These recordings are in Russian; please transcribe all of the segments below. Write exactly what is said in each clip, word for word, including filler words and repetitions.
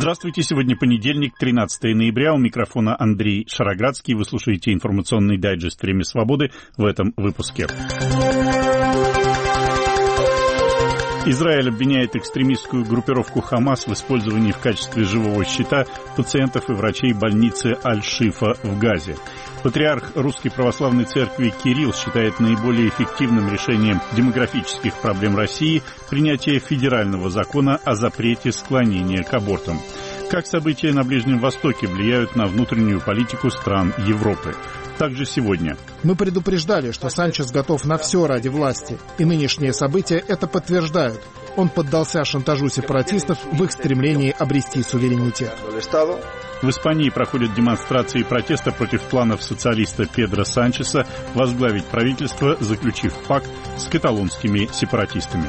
Здравствуйте, сегодня понедельник, тринадцатое ноября, у микрофона Андрей Шароградский. Вы слушаете информационный дайджест «Время свободы» в этом выпуске. Израиль обвиняет экстремистскую группировку «Хамас» в использовании в качестве живого щита пациентов и врачей больницы Аль-Шифа в Газе. Патриарх Русской Православной Церкви Кирилл считает наиболее эффективным решением демографических проблем России принятие федерального закона о запрете склонения к абортам. Как события на Ближнем Востоке влияют на внутреннюю политику стран Европы? Также сегодня. Мы предупреждали, что Санчес готов на все ради власти, и нынешние события это подтверждают. Он поддался шантажу сепаратистов в их стремлении обрести суверенитет. В Испании проходят демонстрации протеста против планов социалиста Педро Санчеса возглавить правительство, заключив пакт с каталонскими сепаратистами.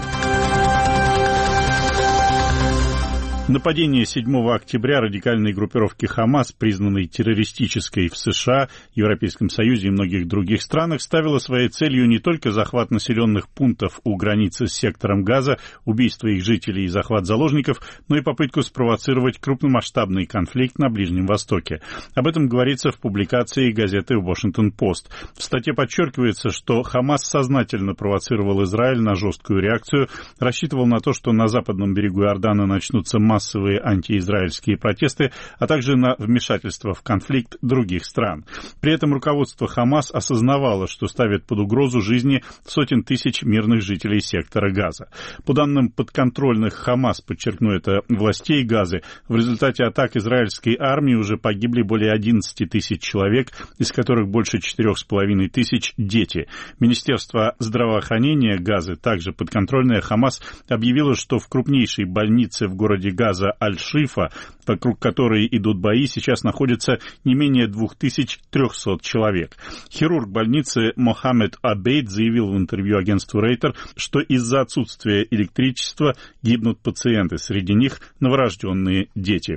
Нападение седьмого октября радикальной группировки «Хамас», признанной террористической в США, Европейском Союзе и многих других странах, ставило своей целью не только захват населенных пунктов у границы с сектором Газа, убийство их жителей и захват заложников, но и попытку спровоцировать крупномасштабный конфликт на Ближнем Востоке. Об этом говорится в публикации газеты «Вашингтон-Пост». В статье подчеркивается, что «Хамас» сознательно провоцировал Израиль на жесткую реакцию, рассчитывал на то, что на западном берегу Иордана начнутся массовые массовые антиизраильские протесты, а также на вмешательство в конфликт других стран. При этом руководство «Хамас» осознавало, что ставит под угрозу жизни сотен тысяч мирных жителей сектора Газа. По данным подконтрольных «Хамас», подчеркну это, властей Газы, в результате атак израильской армии уже погибли более одиннадцать тысяч человек, из которых больше четыре с половиной тысяч дети. Министерство здравоохранения Газы, также подконтрольное «Хамас», объявило, что в крупнейшей больнице в городе Газа Газа Аль-Шифа, вокруг которой идут бои, сейчас находится не менее две тысячи триста человек. Хирург больницы Мохаммед Абейд заявил в интервью агентству Рейтер, что из-за отсутствия электричества гибнут пациенты, среди них новорожденные дети.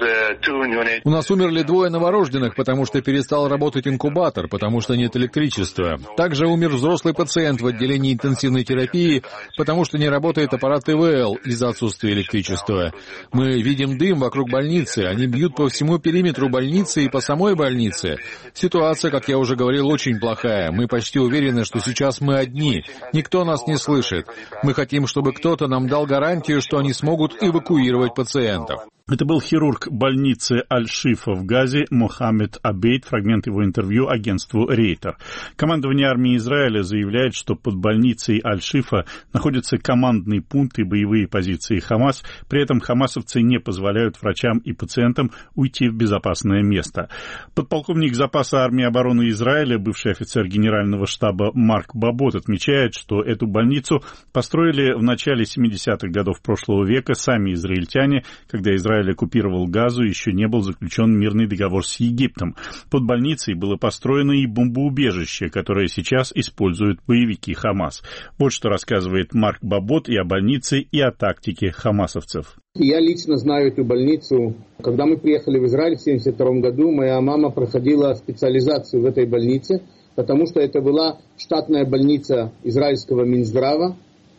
У нас умерли двое новорожденных, потому что перестал работать инкубатор, потому что нет электричества. Также умер взрослый пациент в отделении интенсивной терапии, потому что не работает аппарат И В Л из-за отсутствия электричества. Мы видим дым вокруг больницы, они бьют по всему периметру больницы и по самой больнице. Ситуация, как я уже говорил, очень плохая. Мы почти уверены, что сейчас мы одни. Никто нас не слышит. Мы хотим, чтобы кто-то нам дал гарантию, что они смогут эвакуировать пациентов. Это был хирург больницы Аль-Шифа в Газе Мохаммед Абейд, фрагмент его интервью агентству Рейтер. Командование армии Израиля заявляет, что под больницей Аль-Шифа находятся командный пункт и боевые позиции Хамас. При этом хамасовцы не позволяют врачам и пациентам уйти в безопасное место. Подполковник запаса армии обороны Израиля, бывший офицер генерального штаба Марк Бабот, отмечает, что эту больницу построили в начале семидесятых годов прошлого века сами израильтяне, когда Израиль оккупировал Газу, еще не был заключен мирный договор с Египтом. Под больницей было построено и бомбоубежище, которое сейчас используют боевики Хамас. Вот что рассказывает Марк Бабот и о больнице, и о тактике хамасовцев. Я лично знаю эту больницу. Когда мы приехали в Израиль в семьдесят втором году, моя мама проходила специализацию в этой больнице, потому что это была штатная больница израильского Минздрава.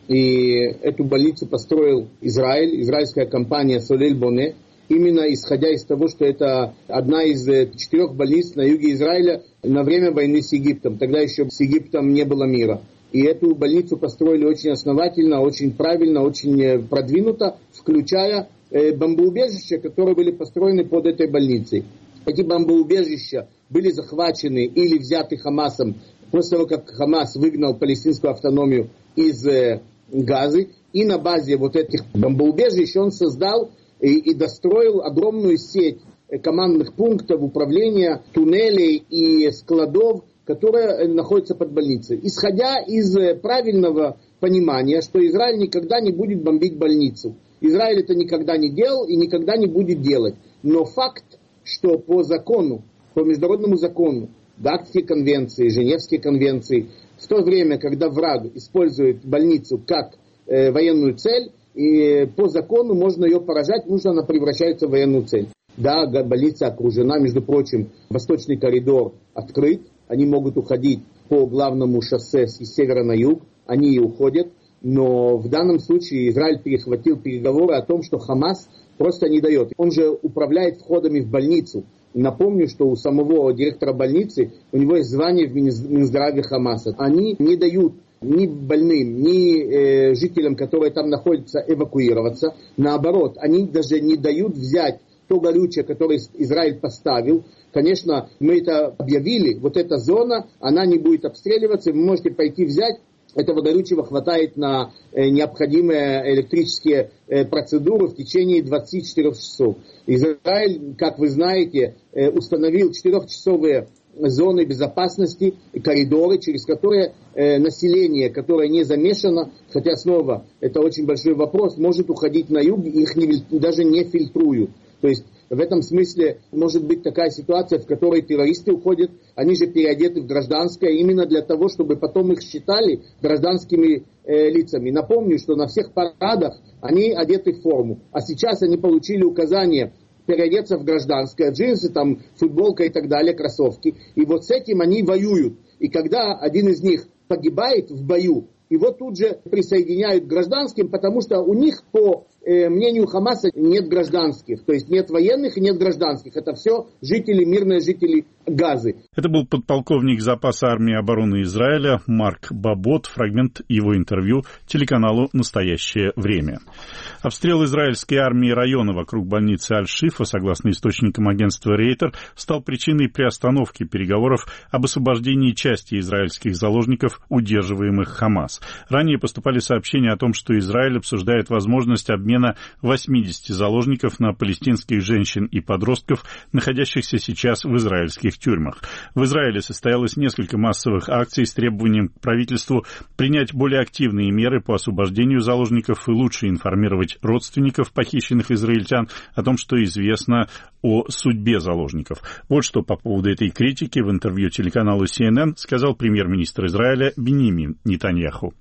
И эту больницу построил Израиль, израильская компания Солель Боне, именно исходя из того, что это одна из четырех больниц на юге Израиля на время войны с Египтом. Тогда еще с Египтом не было мира. И эту больницу построили очень основательно, очень правильно, очень продвинуто, включая бомбоубежища, которые были построены под этой больницей. Эти бомбоубежища были захвачены или взяты Хамасом после того, как Хамас выгнал палестинскую автономию из Газы, и на базе вот этих бомбоубежищ он создал и, и достроил огромную сеть командных пунктов управления, туннелей и складов, которые находятся под больницей. Исходя из правильного понимания, что Израиль никогда не будет бомбить больницу. Израиль это никогда не делал и никогда не будет делать. Но факт, что по закону, по международному закону, Гаагские конвенции, Женевские конвенции, в то время, когда враг использует больницу как э, военную цель, и по закону можно ее поражать, потому что она превращается в военную цель. Да, больница окружена, между прочим, восточный коридор открыт, они могут уходить по главному шоссе с севера на юг, они и уходят, но в данном случае Израиль перехватил переговоры о том, что Хамас просто не дает. Он же управляет входами в больницу. Напомню, что у самого директора больницы, у него есть звание в Минздраве Хамаса. Они не дают ни больным, ни э, жителям, которые там находятся, эвакуироваться. Наоборот, они даже не дают взять то горючее, которое Израиль поставил. Конечно, мы это объявили, вот эта зона, она не будет обстреливаться, вы можете пойти взять. Этого горючего хватает на э, необходимые электрические э, процедуры в течение двадцати четырёх часов. Израиль, как вы знаете, э, установил четырехчасовые зоны безопасности, коридоры, через которые э, население, которое не замешано, хотя снова это очень большой вопрос, может уходить на юг, их не, даже не фильтруют. То есть в этом смысле может быть такая ситуация, в которой террористы уходят, они же переодеты в гражданское, именно для того, чтобы потом их считали гражданскими э, лицами. Напомню, что на всех парадах они одеты в форму, а сейчас они получили указание переодеться в гражданское, джинсы, там, футболка и так далее, кроссовки. И вот с этим они воюют. И когда один из них погибает в бою, его тут же присоединяют к гражданским, потому что у них, по э, мнению Хамаса, нет гражданских. То есть нет военных и нет гражданских. Это все жители, мирные жители Газы. Это был подполковник запаса армии обороны Израиля Марк Бабот. Фрагмент его интервью телеканалу «Настоящее время». Обстрел израильской армии района вокруг больницы Аль-Шифа, согласно источникам агентства Рейтер, стал причиной приостановки переговоров об освобождении части израильских заложников, удерживаемых Хамас. Ранее поступали сообщения о том, что Израиль обсуждает возможность обмена восьмидесяти заложников на палестинских женщин и подростков, находящихся сейчас в израильских тюрьмах. В Израиле состоялось несколько массовых акций с требованием к правительству принять более активные меры по освобождению заложников и лучше информировать родственников похищенных израильтян о том, что известно о судьбе заложников. Вот что по поводу этой критики в интервью телеканалу си эн эн сказал премьер-министр Израиля Биньямин Нетаньяху.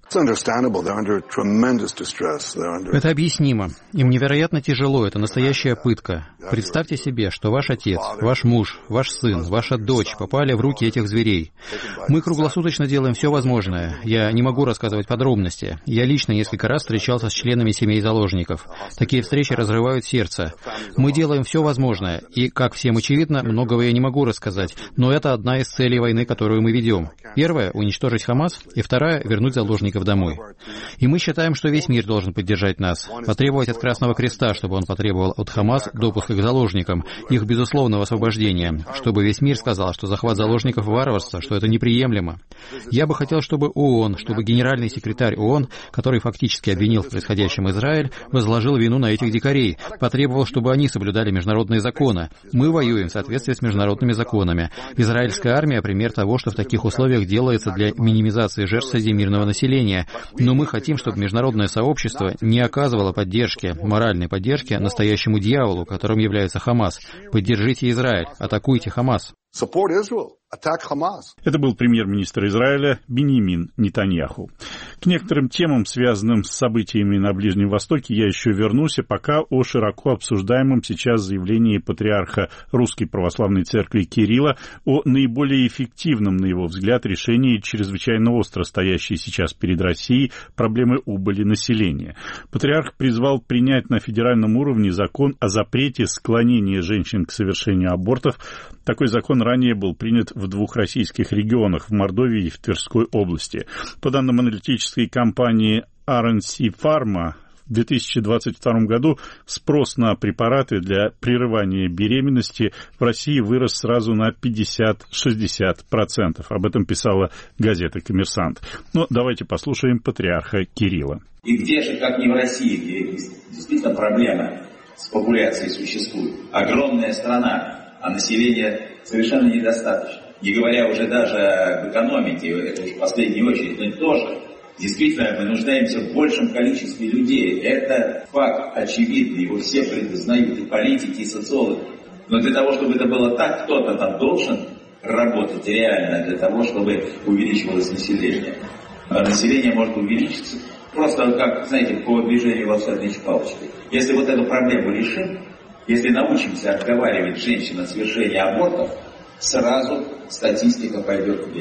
Это объяснимо. Им невероятно тяжело, это настоящая пытка. Представьте себе, что ваш отец, ваш муж, ваш сын, ваша дочь попали в руки этих зверей. Мы круглосуточно делаем все возможное. Я не могу рассказывать подробности. Я лично несколько раз встречался с членами семей заложников. Такие встречи разрывают сердце. Мы делаем все возможное. И, как всем очевидно, многого я не могу рассказать, но это одна из целей войны, которую мы ведем. Первая — уничтожить Хамас, и вторая — вернуть заложников домой. И мы считаем, что весь мир должен поддержать нас, потребовать от Красного Креста, чтобы он потребовал от Хамас допуска к заложникам, их безусловного освобождения, чтобы весь мир сказал, что захват заложников — варварство, что это неприемлемо. Я бы хотел, чтобы ООН, чтобы генеральный секретарь ООН, который фактически обвинил в происходящем Израиль, возложил вину на этих дикарей, потребовал, чтобы они соблюдали международные законы. Мы воюем в соответствии с международными законами. Израильская армия — пример того, что в таких условиях делается для минимизации жертв среди мирного населения. Но мы хотим, чтобы международное сообщество не оказывало поддержки, моральной поддержки настоящему дьяволу, которым является Хамас. Поддержите Израиль, атакуйте Хамас. Это был премьер-министр Израиля Биньямин Нетаньяху. К некоторым темам, связанным с событиями на Ближнем Востоке, я еще вернусь, а пока о широко обсуждаемом сейчас заявлении патриарха Русской Православной Церкви Кирилла о наиболее эффективном, на его взгляд, решении чрезвычайно остро стоящей сейчас перед Россией проблемы убыли населения. Патриарх призвал принять на федеральном уровне закон о запрете склонения женщин к совершению абортов. Такой закон ранее был принят в двух российских регионах, в Мордовии и в Тверской области. По данным аналитической компании ар эн си Pharma, в две тысячи двадцать втором году спрос на препараты для прерывания беременности в России вырос сразу на пятьдесят-шестьдесят процентов. Об этом писала газета «Коммерсант». Но давайте послушаем патриарха Кирилла. И где же, как не в России, где действительно проблема с популяцией существует. Огромная страна, а населения совершенно недостаточно. Не говоря уже даже об экономике, это уж в последнюю очередь, но тоже. Действительно, мы нуждаемся в большем количестве людей. Это факт очевидный, его все признают, и политики, и социологи. Но для того, чтобы это было так, кто-то там должен работать реально для того, чтобы увеличивалось население. А население может увеличиться просто, как, знаете, по движению волшебной палочки. Если вот эту проблему решим, если научимся отговаривать женщин от совершения абортов, сразу статистика пойдет вверх.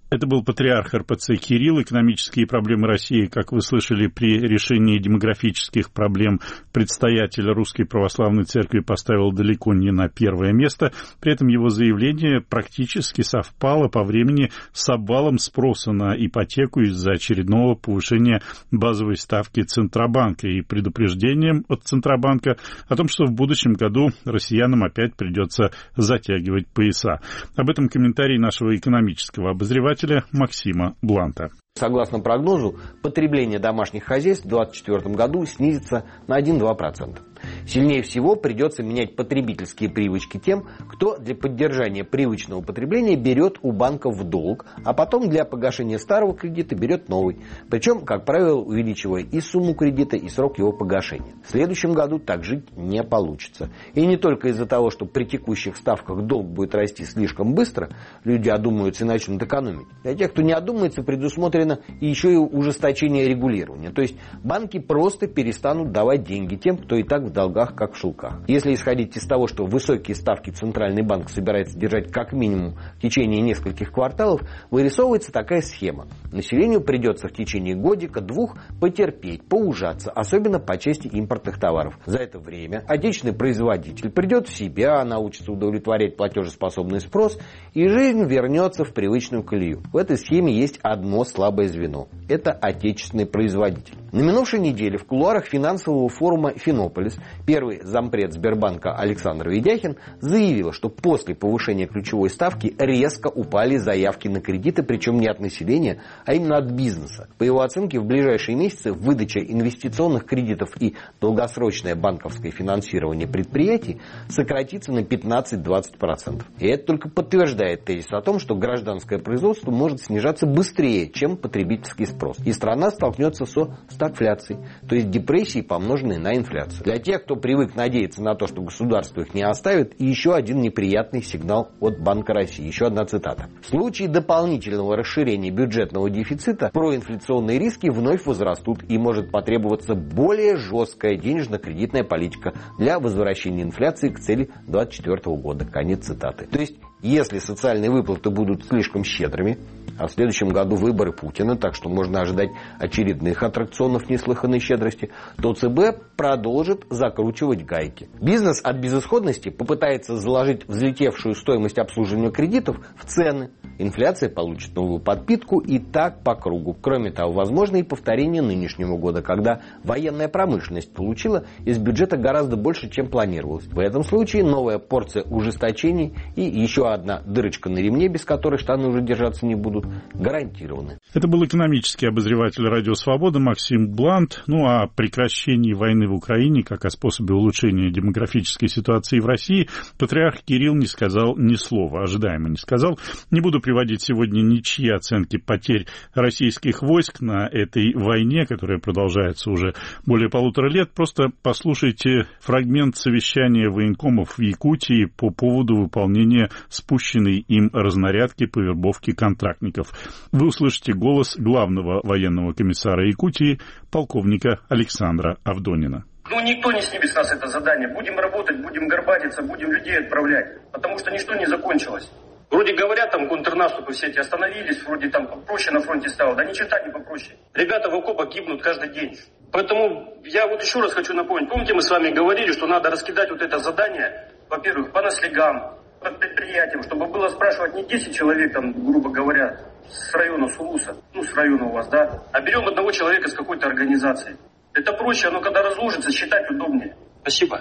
Это был патриарх эр пэ цэ Кирилл. Экономические проблемы России, как вы слышали, при решении демографических проблем предстоятель Русской Православной Церкви поставил далеко не на первое место. При этом его заявление практически совпало по времени с обвалом спроса на ипотеку из-за очередного повышения базовой ставки Центробанка и предупреждением от Центробанка о том, что в будущем году россиянам опять придется затягивать пояса. Об этом комментарий нашего экономического обозревателя Максима Бланта. Согласно прогнозу, потребление домашних хозяйств в две тысячи двадцать четвёртом году снизится на один-два процента. Сильнее всего придется менять потребительские привычки тем, кто для поддержания привычного потребления берет у банков в долг, а потом для погашения старого кредита берет новый. Причем, как правило, увеличивая и сумму кредита, и срок его погашения. В следующем году так жить не получится. И не только из-за того, что при текущих ставках долг будет расти слишком быстро, люди одумаются и начнут экономить. Для тех, кто не одумается, предусмотрено и еще и ужесточение регулирования. То есть банки просто перестанут давать деньги тем, кто и так в долгах, как в шелках. Если исходить из того, что высокие ставки Центральный банк собирается держать как минимум в течение нескольких кварталов, вырисовывается такая схема. Населению придется в течение годика-двух потерпеть, поужаться, особенно по части импортных товаров. За это время отечественный производитель придет в себя, научится удовлетворять платежеспособный спрос, и жизнь вернется в привычную колею. В этой схеме есть одно слабое звено. Это отечественный производитель. На минувшей неделе в кулуарах финансового форума «Финополис» первый зампред Сбербанка Александр Ведяхин заявил, что после повышения ключевой ставки резко упали заявки на кредиты, причем не от населения, а именно от бизнеса. По его оценке, в ближайшие месяцы выдача инвестиционных кредитов и долгосрочное банковское финансирование предприятий сократится на пятнадцать-двадцать процентов. И это только подтверждает тезис о том, что гражданское производство может снижаться быстрее, чем потребительский спрос. И страна столкнется со стагфляцией, то есть депрессией, помноженной на инфляцию. Для тех, кто привык надеяться на то, что государство их не оставит, и еще один неприятный сигнал от Банка России. Еще одна цитата. В случае дополнительного расширения бюджетного дефицита проинфляционные риски вновь возрастут и может потребоваться более жесткая денежно-кредитная политика для возвращения инфляции к цели две тысячи двадцать четвёртого года. Конец цитаты. То есть, если социальные выплаты будут слишком щедрыми, а в следующем году выборы Путина, так что можно ожидать очередных аттракционов неслыханной щедрости, то ЦБ продолжит закручивать гайки. Бизнес от безысходности попытается заложить взлетевшую стоимость обслуживания кредитов в цены. Инфляция получит новую подпитку и так по кругу. Кроме того, возможно и повторение нынешнего года, когда военная промышленность получила из бюджета гораздо больше, чем планировалось. В этом случае новая порция ужесточений и еще одна дырочка на ремне, без которой штаны уже держаться не будут, гарантированы. Это был экономический обозреватель «Радио Свобода» Максим Блант. Ну а о прекращении войны в Украине, как о способе улучшения демографической ситуации в России, патриарх Кирилл не сказал ни слова, ожидаемо не сказал. Не буду приводить сегодня ничьи оценки потерь российских войск на этой войне, которая продолжается уже более полутора лет. Просто послушайте фрагмент совещания военкомов в Якутии по поводу выполнения спущенной им разнарядки по вербовке контрактников. Вы услышите голос главного военного комиссара Якутии, полковника Александра Авдонина. Ну, никто не снимет с нас это задание. Будем работать, будем горбатиться, будем людей отправлять. Потому что ничто не закончилось. Вроде говорят, там контрнаступы все эти остановились, вроде там попроще на фронте стало. Да ни черта не попроще. Ребята в окопах гибнут каждый день. Поэтому я вот еще раз хочу напомнить. Помните, мы с вами говорили, что надо раскидать вот это задание, во-первых, по наслегам, по предприятиям, чтобы было спрашивать не десять человек, там, грубо говоря, с района Сулуса, ну, с района у вас, да, а берем одного человека с какой-то организации. Это проще, оно когда разложится, считать удобнее. Спасибо.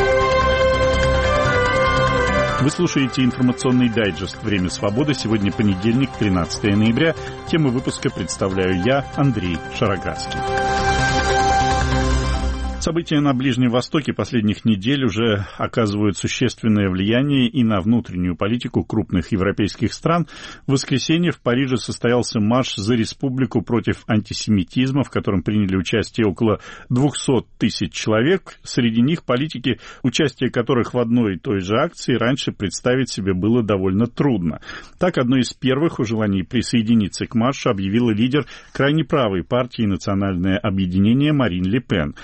Вы слушаете информационный дайджест «Время свободы». Сегодня понедельник, тринадцатое ноября. Тему выпуска представляю я, Андрей Шароградский. События на Ближнем Востоке последних недель уже оказывают существенное влияние и на внутреннюю политику крупных европейских стран. В воскресенье в Париже состоялся марш за республику против антисемитизма, в котором приняли участие около двухсот тысяч человек. Среди них политики, участие которых в одной и той же акции раньше представить себе было довольно трудно. Так, одной из первых о желании присоединиться к маршу объявила лидер крайне правой партии «Национальное объединение» Марин Ле Пен. Вместе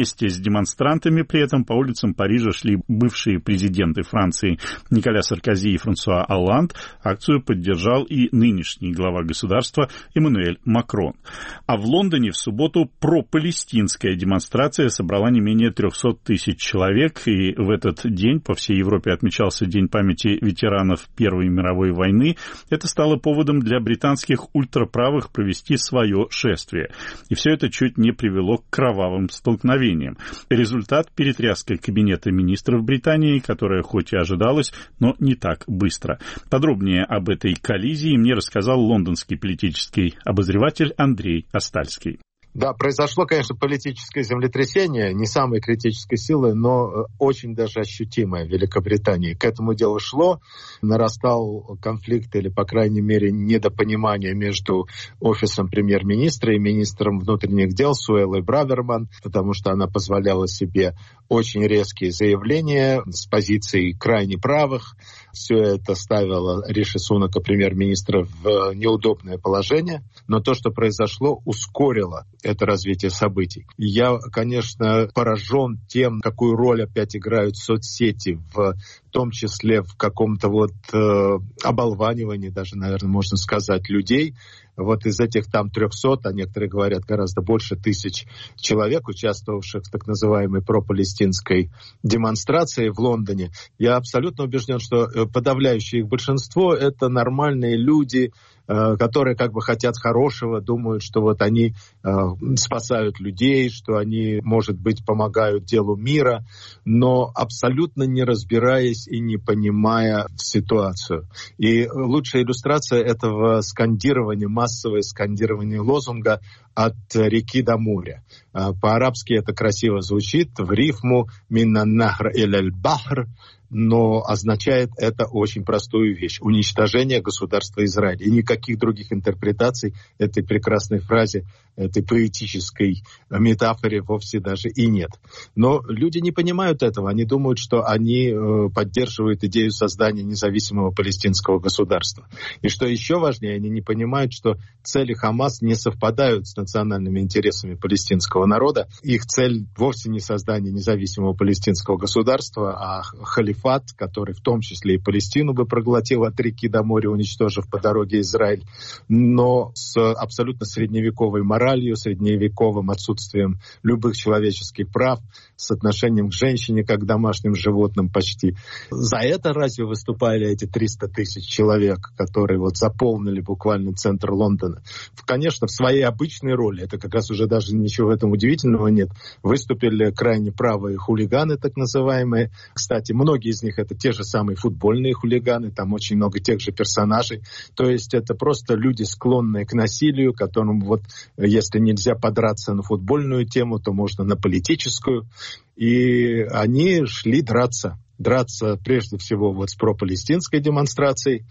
Вместе с демонстрантами при этом по улицам Парижа шли бывшие президенты Франции Николя Саркози и Франсуа Олланд. Акцию поддержал и нынешний глава государства Эммануэль Макрон. А в Лондоне в субботу пропалестинская демонстрация собрала не менее трехсот тысяч человек, и в этот день по всей Европе отмечался День памяти ветеранов Первой мировой войны. Это стало поводом для британских ультраправых провести свое шествие. И все это чуть не привело к кровавым столкновениям. Результат – перетряска Кабинета министров Британии, которая хоть и ожидалась, но не так быстро. Подробнее об этой коллизии мне рассказал лондонский политический обозреватель Андрей Остальский. Да, произошло, конечно, политическое землетрясение, не самой критической силы, но очень даже ощутимое в Великобритании. К этому делу шло, нарастал конфликт или, по крайней мере, недопонимание между офисом премьер-министра и министром внутренних дел Суэллой Браверман, потому что она позволяла себе очень резкие заявления с позиций крайне правых. Все это ставило Риши Сунака, премьер-министра, в неудобное положение. Но то, что произошло, ускорило это развитие событий. Я, конечно, поражен тем, какую роль опять играют соцсети, в том числе в каком-то вот э, оболванивании, даже, наверное, можно сказать, людей. Вот из этих там трехсот, а некоторые говорят гораздо больше тысяч человек, участвовавших в так называемой пропалестинской демонстрации в Лондоне, я абсолютно убежден, что подавляющее их большинство — это нормальные люди, которые как бы хотят хорошего, думают, что вот они э, спасают людей, что они, может быть, помогают делу мира, но абсолютно не разбираясь и не понимая ситуацию. И лучшая иллюстрация этого скандирования, массовое скандирование лозунга «От реки до моря». По-арабски это красиво звучит, в рифму «Минна нахр иль бахр», но означает это очень простую вещь — уничтожение государства Израиль. И никаких других интерпретаций этой прекрасной фразе, этой поэтической метафоре вовсе даже и нет. Но люди не понимают этого. Они думают, что они э, поддерживают идею создания независимого палестинского государства. И что еще важнее, они не понимают, что цели Хамас не совпадают с национальными интересами палестинского народа. Их цель вовсе не создание независимого палестинского государства, а халифат, который в том числе и Палестину бы проглотил от реки до моря, уничтожив по дороге Израиль, но с абсолютно средневековой моралью, средневековым отсутствием любых человеческих прав, с отношением к женщине как к домашним животным почти. За это разве выступали эти триста тысяч человек, которые вот заполнили буквально центр Лондона? Конечно, в своей обычной роли, это как раз уже даже ничего в этом удивительного нет, выступили крайне правые хулиганы, так называемые. Кстати, многие из них это те же самые футбольные хулиганы, там очень много тех же персонажей. То есть это просто люди, склонные к насилию, которым вот если нельзя подраться на футбольную тему, то можно на политическую. И они шли драться. Драться прежде всего вот с пропалестинской демонстрацией,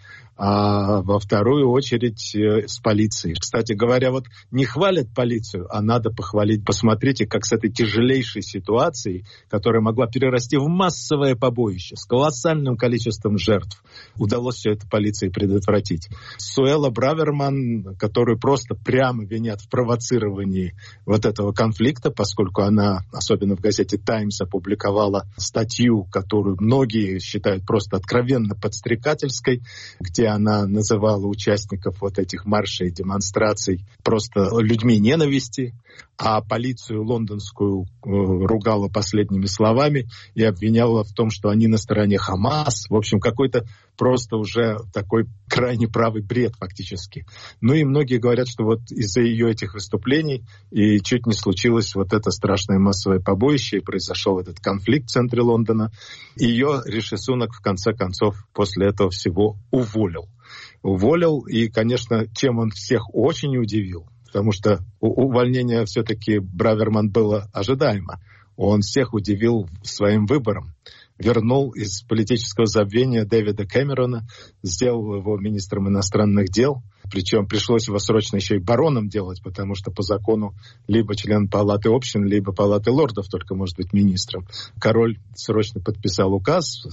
а во вторую очередь э, с полицией. Кстати говоря, вот не хвалят полицию, а надо похвалить. Посмотрите, как с этой тяжелейшей ситуацией, которая могла перерасти в массовое побоище с колоссальным количеством жертв, удалось все это полиции предотвратить. Суэлла Браверман, которую просто прямо винят в провоцировании вот этого конфликта, поскольку она, особенно в газете «Таймс», опубликовала статью, которую многие считают просто откровенно подстрекательской, где она называла участников вот этих маршей и демонстраций просто людьми ненависти, а полицию лондонскую э, ругала последними словами и обвиняла в том, что они на стороне Хамас. В общем, какой-то просто уже такой крайне правый бред фактически. Ну и многие говорят, что вот из-за ее этих выступлений и чуть не случилось вот это страшное массовое побоище, и произошел этот конфликт в центре Лондона. Ее Риши Сунак в конце концов после этого всего уволил. Уволил, и, конечно, чем он всех очень удивил, потому что увольнение все-таки Браверман было ожидаемо. Он всех удивил своим выбором. Вернул из политического забвения Дэвида Кэмерона, сделал его министром иностранных дел. Причем пришлось его срочно еще и бароном делать, потому что по закону либо член палаты общин, либо палаты лордов только может быть министром. Король срочно подписал указ,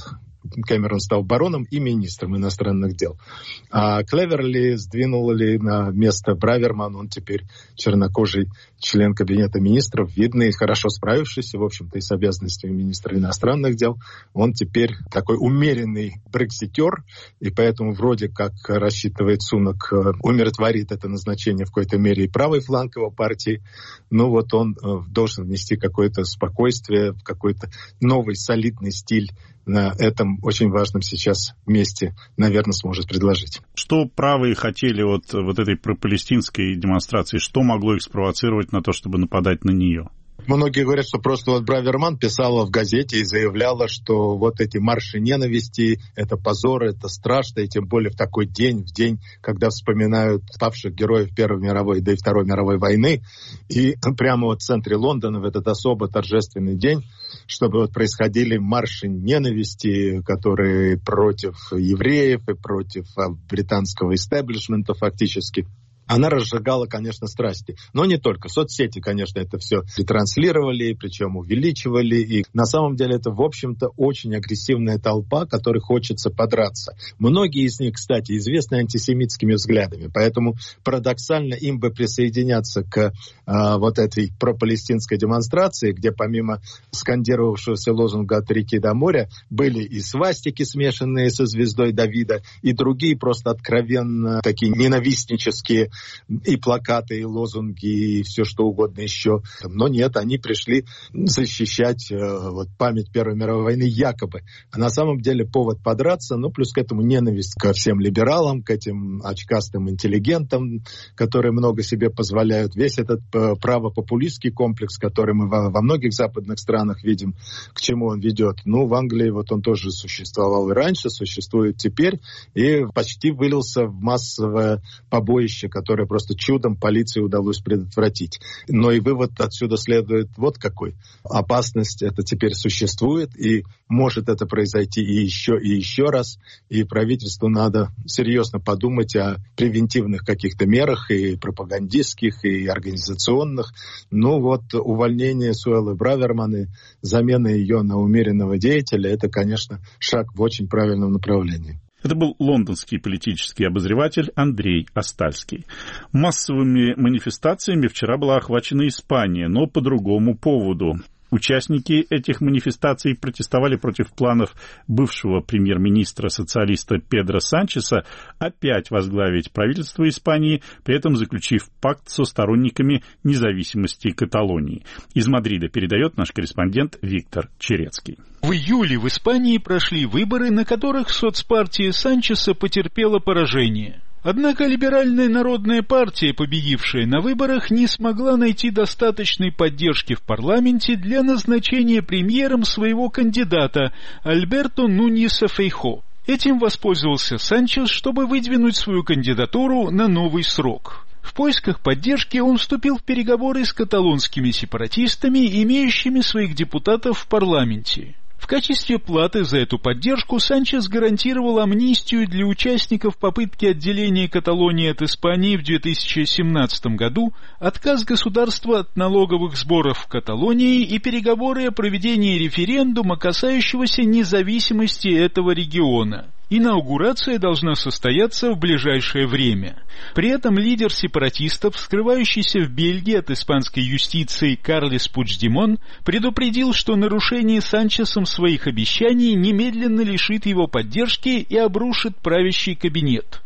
Кэмерон стал бароном и министром иностранных дел. А Клеверли сдвинули на место Браверман, он теперь чернокожий член кабинета министров, видный, хорошо справившийся, в общем-то, и с обязанностями министра иностранных дел. Он теперь такой умеренный брекситер, и поэтому вроде как рассчитывает Сунак умиротворит это назначение в какой-то мере и правый фланг его партии. Но вот он должен внести какое-то спокойствие, какой-то новый солидный стиль на этом очень важном сейчас месте, наверное, сможет предложить. Что правые хотели от вот этой пропалестинской демонстрации? Что могло их спровоцировать на то, чтобы нападать на нее? Многие говорят, что просто вот Браверман писала в газете и заявляла, что вот эти марши ненависти — это позор, это страшно, и тем более в такой день, в день, когда вспоминают павших героев Первой мировой, да и Второй мировой войны. И прямо вот в центре Лондона в этот особо торжественный день, чтобы вот происходили марши ненависти, которые против евреев и против британского истеблишмента фактически. Она разжигала, конечно, страсти. Но не только. Соцсети, конечно, это все транслировали, причем увеличивали. И на самом деле это, в общем-то, очень агрессивная толпа, которой хочется подраться. Многие из них, кстати, известны антисемитскими взглядами. Поэтому парадоксально им бы присоединяться к а, вот этой пропалестинской демонстрации, где помимо скандировавшегося лозунга «От реки до моря» были и свастики, смешанные со звездой Давида, и другие просто откровенно такие ненавистнические и плакаты, и лозунги, и все что угодно еще. Но нет, они пришли защищать э, вот, память Первой мировой войны якобы. А на самом деле повод подраться, ну плюс к этому ненависть ко всем либералам, к этим очкастым интеллигентам, которые много себе позволяют. Весь этот э, правопопулистский комплекс, который мы во, во многих западных странах видим, к чему он ведет. Ну, в Англии вот он тоже существовал и раньше, существует теперь, и почти вылился в массовое побоище, которое которое просто чудом полиции удалось предотвратить. Но и вывод отсюда следует вот какой. Опасность это теперь существует, и может это произойти и еще, и еще раз. И правительству надо серьезно подумать о превентивных каких-то мерах, и пропагандистских, и организационных. Ну вот увольнение Суэллы Браверман и замена ее на умеренного деятеля, это, конечно, шаг в очень правильном направлении. Это был лондонский политический обозреватель Андрей Остальский. Массовыми манифестациями вчера была охвачена Испания, но по другому поводу. Участники этих манифестаций протестовали против планов бывшего премьер-министра-социалиста Педро Санчеса опять возглавить правительство Испании, при этом заключив пакт со сторонниками независимости Каталонии. Из Мадрида передает наш корреспондент Виктор Черецкий. В июле в Испании прошли выборы, на которых соцпартия Санчеса потерпела поражение. Однако либеральная народная партия, победившая на выборах, не смогла найти достаточной поддержки в парламенте для назначения премьером своего кандидата Альберто Нуньеса Фейхо. Этим воспользовался Санчес, чтобы выдвинуть свою кандидатуру на новый срок. В поисках поддержки он вступил в переговоры с каталонскими сепаратистами, имеющими своих депутатов в парламенте. В качестве платы за эту поддержку Санчес гарантировал амнистию для участников попытки отделения Каталонии от Испании в две тысячи семнадцатом году, отказ государства от налоговых сборов в Каталонии и переговоры о проведении референдума, касающегося независимости этого региона. Инаугурация должна состояться в ближайшее время. При этом лидер сепаратистов, скрывающийся в Бельгии от испанской юстиции Карлес Пучдемон, предупредил, что нарушение Санчесом своих обещаний немедленно лишит его поддержки и обрушит правящий кабинет.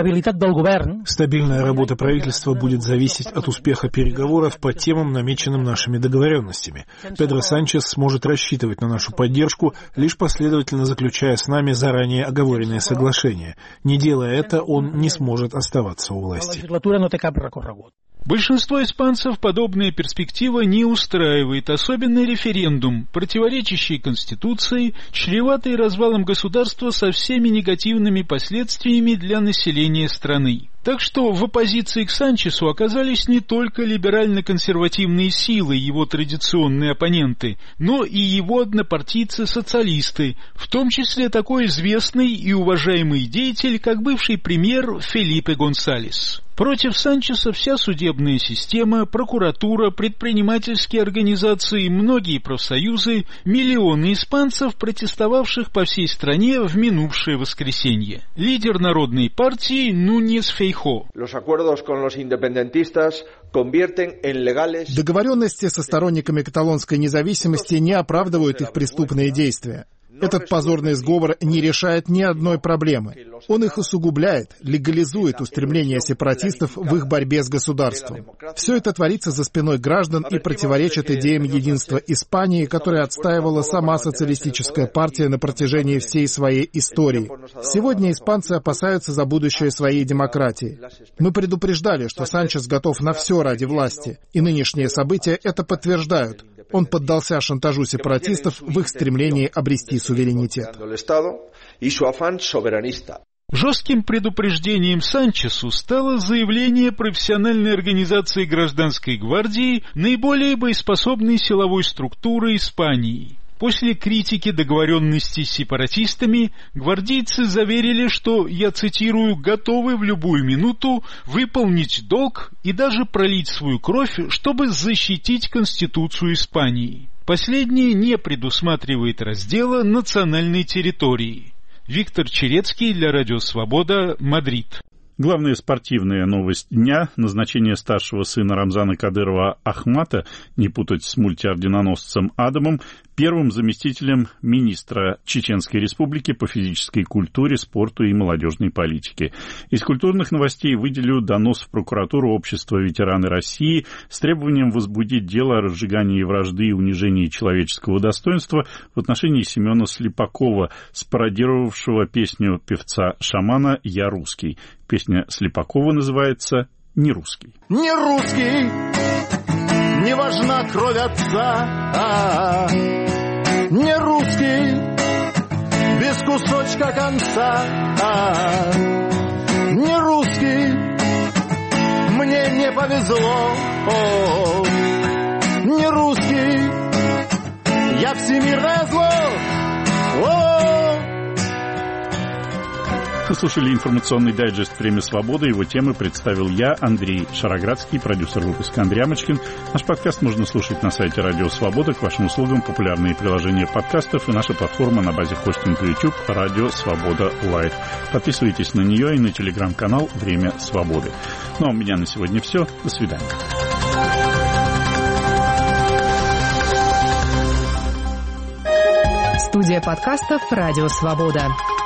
Стабильная работа правительства будет зависеть от успеха переговоров по темам, намеченным нашими договоренностями. Педро Санчес сможет рассчитывать на нашу поддержку, лишь последовательно заключая с нами заранее оговоренные соглашения. Не делая это, он не сможет оставаться у власти. Большинство испанцев подобная перспектива не устраивает, особенно референдум, противоречащий Конституции, чреватый развалом государства со всеми негативными последствиями для населения страны. Так что в оппозиции к Санчесу оказались не только либерально-консервативные силы, его традиционные оппоненты, но и его однопартийцы-социалисты, в том числе такой известный и уважаемый деятель, как бывший премьер Фелипе Гонсалес. Против Санчеса вся судебная система, прокуратура, предпринимательские организации, многие профсоюзы, миллионы испанцев, протестовавших по всей стране в минувшее воскресенье. Лидер Народной партии Núñez Feijóo. Договоренности со сторонниками каталонской независимости не оправдывают их преступные действия. Этот позорный сговор не решает ни одной проблемы. Он их усугубляет, легализует устремления сепаратистов в их борьбе с государством. Все это творится за спиной граждан и противоречит идеям единства Испании, которое отстаивала сама социалистическая партия на протяжении всей своей истории. Сегодня испанцы опасаются за будущее своей демократии. Мы предупреждали, что Санчес готов на все ради власти, и нынешние события это подтверждают. Он поддался шантажу сепаратистов в их стремлении обрести суверенитет. Жестким предупреждением Санчесу стало заявление профессиональной организации гражданской гвардии, наиболее боеспособной силовой структуры Испании. После критики договоренности с сепаратистами гвардейцы заверили, что, я цитирую, готовы в любую минуту выполнить долг и даже пролить свою кровь, чтобы защитить Конституцию Испании. Последнее не предусматривает раздела национальной территории. Виктор Черецкий для Радио Свобода, Мадрид. Главная спортивная новость дня – назначение старшего сына Рамзана Кадырова Ахмата, не путать с мультиорденоносцем Адамом, первым заместителем министра Чеченской Республики по физической культуре, спорту и молодежной политике. Из культурных новостей выделю донос в прокуратуру Общества ветераны России с требованием возбудить дело о разжигании вражды и унижении человеческого достоинства в отношении Семена Слепакова, спародировавшего песню певца-шамана «Я русский». Песня Слепакова называется «Не русский». Не русский, не важна кровь отца, а-а-а. Не русский, без кусочка конца, а-а-а. Не русский, мне не повезло, о-о-о. Не русский, я всемирное зло, о-о-о. Вы слушали информационный дайджест «Время свободы». Его темы представил я, Андрей Шароградский, продюсер выпуска Андрей Амочкин. Наш подкаст можно слушать на сайте Радио Свобода. К вашим услугам популярные приложения подкастов и наша платформа на базе хостинга YouTube «Радио Свобода Лайв». Подписывайтесь на нее и на телеграм-канал «Время свободы». Ну а у меня на сегодня все. До свидания. Студия подкастов «Радио Свобода».